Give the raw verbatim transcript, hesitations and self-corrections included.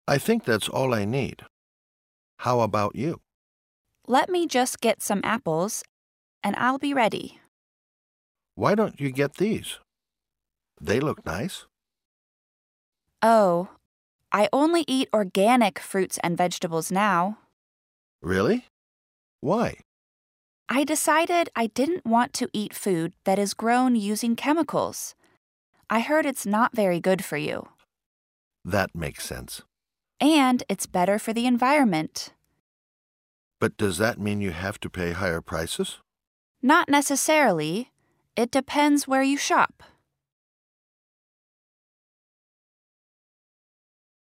I think that's all I need. How about you? Let me just get some apples, and I'll be ready. Why don't you get these? They look nice. Oh, I only eat organic fruits and vegetables now. Really? Why? I decided I didn't want to eat food that is grown using chemicals. I heard it's not very good for you. That makes sense. And it's better for the environment. But does that mean you have to pay higher prices? Not necessarily. It depends where you shop.